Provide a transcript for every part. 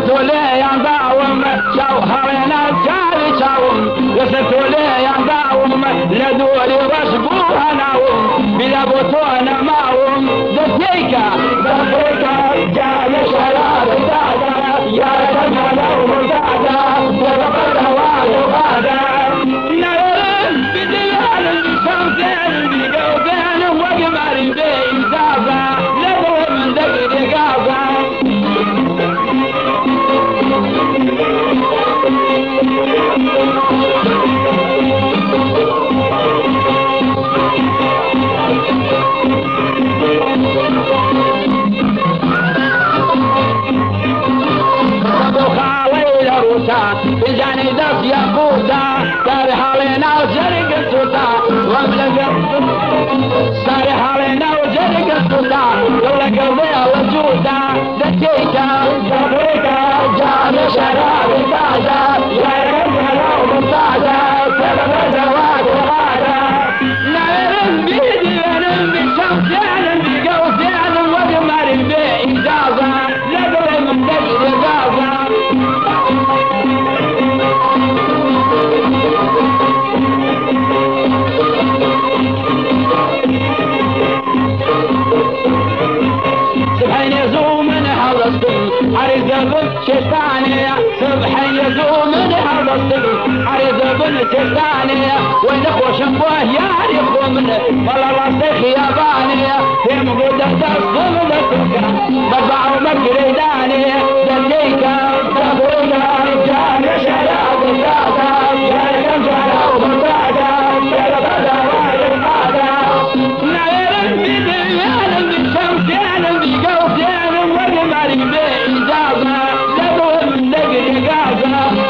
يسرتوا لي ينضاوم شوهرنا الجاري شاوم يسرتوا لي ينضاوم لدوري واشبوها ناوم بلا بطون ماوم دفيكا جاني شراب دادا يا جمال ومزادا وربط هواد وغادا نغرم بديال الشمسين بقوبين وقمر بين زابا لدور من دقيق قابا بجاني دس ياقوتا ساري حالينا وجرق السوتا واملق ساري حالينا وجرق السوتا لولا قلبي وجودا دكيكا صبريكا جاني شرابي تاجا يا رجل ومتاجا سبب زواج وغادا نعرم بيدي ونم بشمسين بقوسين وقمر بإجازة لقل من دقل إجازة سبحان يزوم من هذا الصدق عريض بالشيطانية سبحان يزوم من هذا الصدق عريض بالشيطانية وين اخوة شنبوه يعرفوا منه والله راسخ يابانية في مقودة تصدق لسكة بربع ومكريدانية دليكا تبوكا جاني شراب الدادا جاني كمجانا ومرتادا شربدا وعلمادا نعرم بديان بالشمسين بقوسين وقمر بإجازة لدو من دقل قازة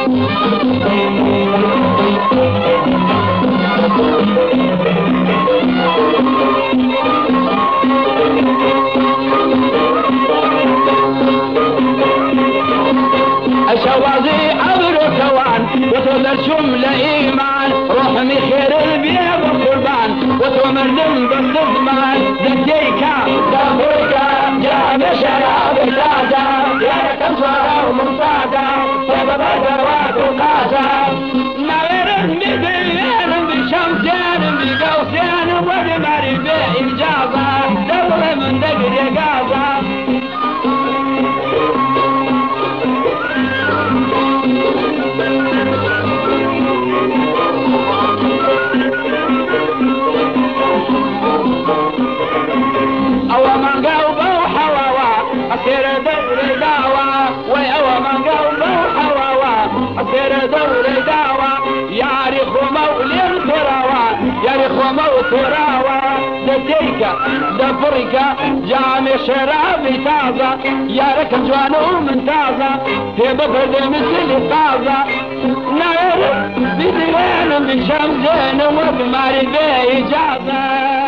الشوازي عبر كوان وتولى الشمل ايمان روح من خير البيض والقربان وتمرن بالضمان زكيكا دبوكا جاب شراب الدادا يا كم صار ومرتادا سبب ذروات وقاسا نغير بديان بشمسين بقوسين وقمر بإجازة دور من دقل قازة أو من قلبه حواوا أصير دور دعوة وأو من قلبه حواوا أصير دور دعوة يعرف مولي الثراوة يعرف موت راوة دتيكا دفركا جامع شرابي تازة يا ركن جوانو من تازة في بفرد مثل طازة نار بديان بشمسين وبماري بإجازة